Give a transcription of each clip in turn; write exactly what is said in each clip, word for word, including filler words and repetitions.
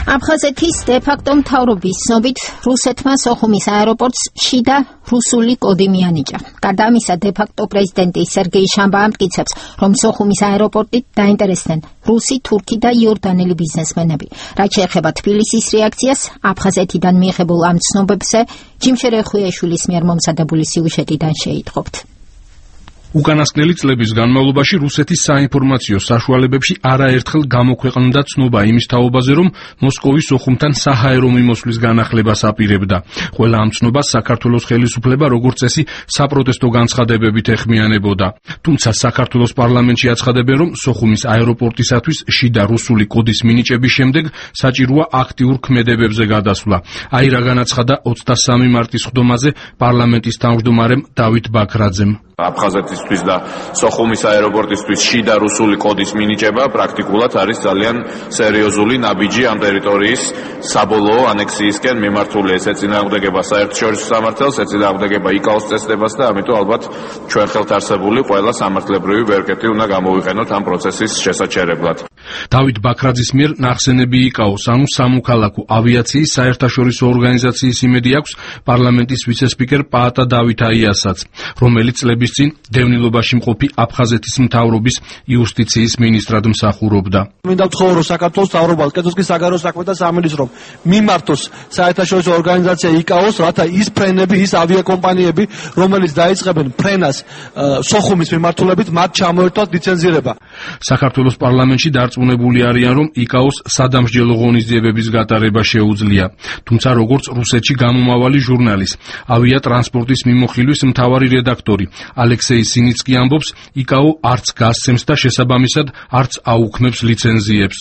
აფხაზეთის დე-ფაქტო მთავრობის ცნობით რუსეთმა სოხუმის აეროპორტს შიდა რუსული კოდი მიანიჭა. გარდა ამისა, დე-ფაქტო პრეზიდენტი სერგეი შამბა ამტკიცებს, რომ სოხუმის აეროპორტით დაინტერესდნენ რუსი, თურქი და იორდანელი ბიზნესმენები. რაც შეეხება თბილისის რეაქციას, აფხაზეთიდან მიიღებულ ამ ცნობებზე ჯიმშე რეხვიაშვილის მიერ მომზადებული სიუჟეტიდან შეიტყობთ. უკანასკნელი წლების განმავლობაში რუსეთის საინფორმაციო საშუალებებში არაერთხელ გამოქვეყნდა ცნობა იმის თაობაზე, რომ მოსკოვი სოხუმთან საჰაერო მიმოსვლის განახლებას აპირებდა. ყველა ამ ცნობას საქართველოს ხელისუფლება როგორც წესი საპროტესტო განცხადებებით ეხმიანებოდა. თუმცა საქართველოს პარლამენტში აცხადებენ, რომ სოხუმის აეროპორტისათვის შიდა რუსული კოდის მინიჭების შემდეგ საჭიროა აქტიურ ქმედებებზე გადასვლა. აი რა განაცხადა ოცდასამი მარტის ხდომაზე პარლამენტის თავმჯდომარემ დავით ბაქრაძემ. აფხაზეთისთვის და სოხუმის აეროპორტისთვის შიდა რუსული კოდის მინიჭება პრაქტიკულად არის ძალიან სერიოზული ნაბიჯი ამ ტერიტორიის საბოლოო ანექსიისკენ მიმართული. ეს ეწინააღმდეგება საერთაშორისო სამართალს, ეწინააღმდეგება იკაოს წესდებას და ამიტომ ალბათ ჩვენ ხელთ არსებული ყველა სამართლებრივი ვერკეტი უნდა გამოვიყენოთ ამ პროცესის შესაჩერებლად. დავით ბაქრაძის მიერ ნახსენები იკაოს, ანუ სამოქალაქო ავიაციის საერთაშორისო ორგანიზაციის იმედი აქვს პარლამენტის ვიცესპიკერ პაატა დავით აიასაც, რომელიც წლების წინ დევნილობაში მყოფი აფხაზეთის მთავრობის იუსტიციის მინისტრად მსახურობდა. მინდა ვთხოვო, რომ საქართველოს მთავრობას, კეთილსკის საგარეო საქმეთა სამინისტრომ მიმართოს საერთაშორისო ორგანიზაცია იკაოს, რათა ის ფრენები, ის ავიაკომპანიები, რომელიც დაიწყებენ ფრენას სოხუმის მიმართულებით, მათ ჩამოერთვათ ლიცენზირება. საქართველოს პარლამენტში დარწმუნებული არიან, რომ იკაოს სადამსჯელო ღონისძიებების გატარება შეუძლია. თუმცა როგორც რუსეთში გამომავალი ჟურნალის ავიატრანსპორტის მიმოხილვის მთავარი რედაქტორი ალექსეი სინიცკი ამბობს, იკაო არც გასცემს და შესაბამისად არც აუქმებს ლიცენზიებს.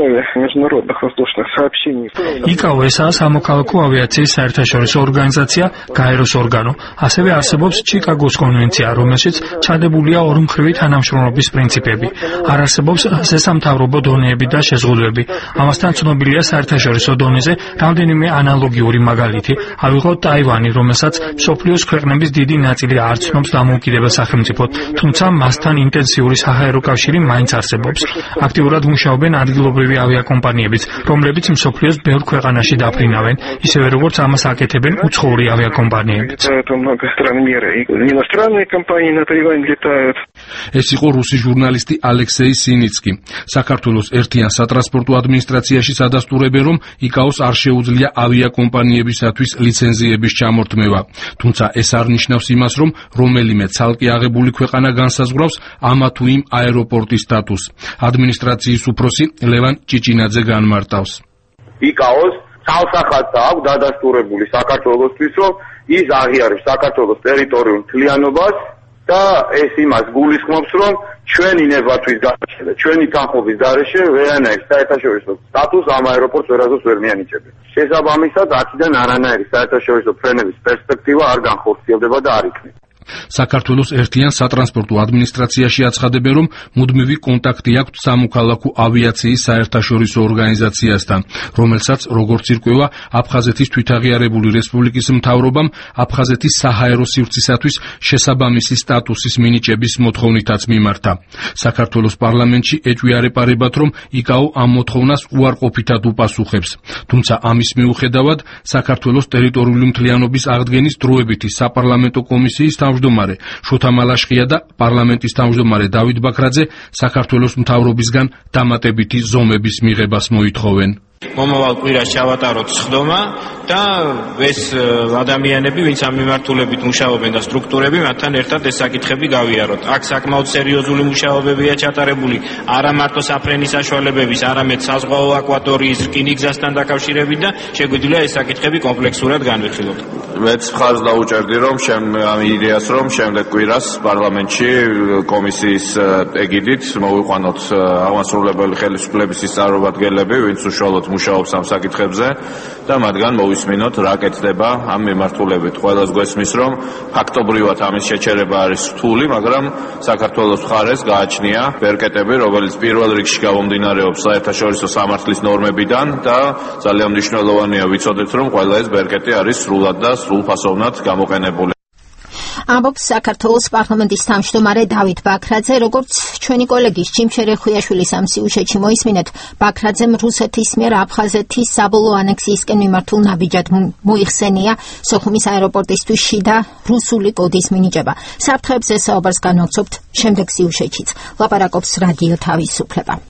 იკაო ესაა სამოქალაქო ავიაციის საერთაშორისო ორგანიზაცია, გაეროს ორგანო. ასევე არსებობს ჩიკაგოს კონვენცია, რომელშიც ჩადებულია ორმხრივი თანამშრომლობის პრინციპები. არ არსებობს სასამთავრობო დონეები და შეზღუდვები. ამასთან ცნობილია საერთაშორისო დონეზე რამდენიმე ანალოგიური მაგალითი. ავიღოთ ტაივანი, რომელსაც მსოფლიოს ქვეყნების დიდი ნაწილი არ ცნობს დამოუკიდებელ სახელმწიფოდ, თუმცა მასთან ინტენსიური საჰაერო კავშირი მაინც არსებობს. აქტიურად მუშაობენ ადგილობრივი ავიაკომპანიებიც, რომლებიც მსოფლიოს ბევრ ქვეყანაში დაფრინავენ, ისევე როგორც ამას აკეთებენ უცხოური ავიაკომპანიებიც. ეს იყო რუსი ჟურნალისტი ალექსეი სინიცკი. საქართველოს ერთიან სატრანსპორტო ადმინისტრაციაში სადასტურებენ, რომ იკაოს არ შეუძლია ავიაკომპანიებისათვის ლიცენზიების ჩამორთმევა. თუმცა ეს არ ნიშნავს იმას, რომ რომელიმე ცალკე აღებული ქვეყანა განსაზღვრავს ამა თუ იმ აეროპორტის სტატუსს. ადმინისტრაციის უფროსი ლევან ჭიჭინაძე განმარტავს. იკაოს თავსახადსა აქვს დადასტურებული საქართველოსთვის, რომ ის აღიარებს საქართველოს ტერიტორიულ მთლიანობას და ეს იმას გულისხმობს, რომ ჩვენი ნებათვის გარეშე და ჩვენი თანხმობის გარეშე ვერანაირ საერთაშორისო სტატუსს ამ აეროპორტს ვერასდროს ვერ მიანიჭებენ. შესაბამისად, აქედან არანაირი საერთაშორისო ფრენების პერსპექტივა არ განხორციელდება და არ იქნება. საქართველოს ერთიან სატრანსპორტო ადმინისტრაციაში აცხადებენ, რომ მუდმივი კონტაქტი აქვთ სამოქალაქო ავიაციის საერთაშორისო ორგანიზაციასთან, რომელსაც როგორც ირკვევა აფხაზეთის თვითაღიარებული რესპუბლიკის მთავრობამ აფხაზეთის საჰაერო სივრცისათვის შესაბამისი სტატუსის მინიჭების მოთხოვნითაც მიმართა. საქართველოს პარლამენტში ეჭვიარეპარებათ, რომ იკაო ამ მოთხოვნას უარყოფითად უპასუხებს. თუმცა ამის მიუხედავად საქართველოს ტერიტორიული მთლიანობის აღდგენის დროებითი საპარლამენტო კომისიის თავმჯდომარე შოთა მალაშხია და პარლამენტის თავმჯდომარე დავით ბაქრაძე საქართველოს მთავრობისგან დამატებითი ზომების მიღებას მოითხოვენ. მომავალ კვირას ჩავატაროთ სხდომა და ეს ადამიანები, ვინც ამ მიმართულებით მუშაობენ და სტრუქტურები, მათთან ერთად ეს საკითხები გავიაროთ. აქ საკმაოდ სერიოზული მუშაობებია ჩატარებული, არა მარტო საფრენის საშუალებების, არამედ საზღვაო აკვატორიის რკინიგზასთან დაკავშირებით და შეგვიძლია ეს საკითხები კომპლექსურად განვიხილოთ. მეც მხარს დაუჭერდი, რომ ამ იდეას, რომ შემდეგ კვირას პარლამენტში კომისიის ეგიდით მოვიყვანოთ აღმასრულებელი ხელისუფლების წარმომადგენლები, ვინც უშუალოდ მუშაობს ამ საკითხებზე და მათგან მოვისმინოთ რა კეთდება ამ მიმართულებით. ყველას გვესმის, რომ ფაქტობრივად ამის შეჩერება არის რთული, მაგრამ საქართველოს მხარეს გააჩნია ვერკეტები, რომელიც პირველ რიგში გამომდინარეობს საერთაშორისო სამართლის ნორმებიდან და ძალიან მნიშვნელოვანია ვიცოდეთ, რომ ყველა ეს ვერკეტი არის სრულად და სრულფასოვნად გამოყენებული. ამბობს საქართველოს პარლამენტის თავმჯდომარე დავით ბაქრაძე, როგორც ჩვენი კოლეგის ჯიმ ჩერეხვიაშვილის ამ სიუჟეტში მოისმინეთ, ბაქრაძემ რუსეთის მიერ აფხაზეთის საბოლოო ანექსიისკენ მიმართულ ნაბიჯად მოიხსენია სოხუმის აეროპორტისთვის შიდა რუსული კოდის მინიჭება. საფრთხეებზე საუბარს განვაცობთ შემდეგ სიუჟეტშიც. ლაპარაკობს რადიო თავისუფლება.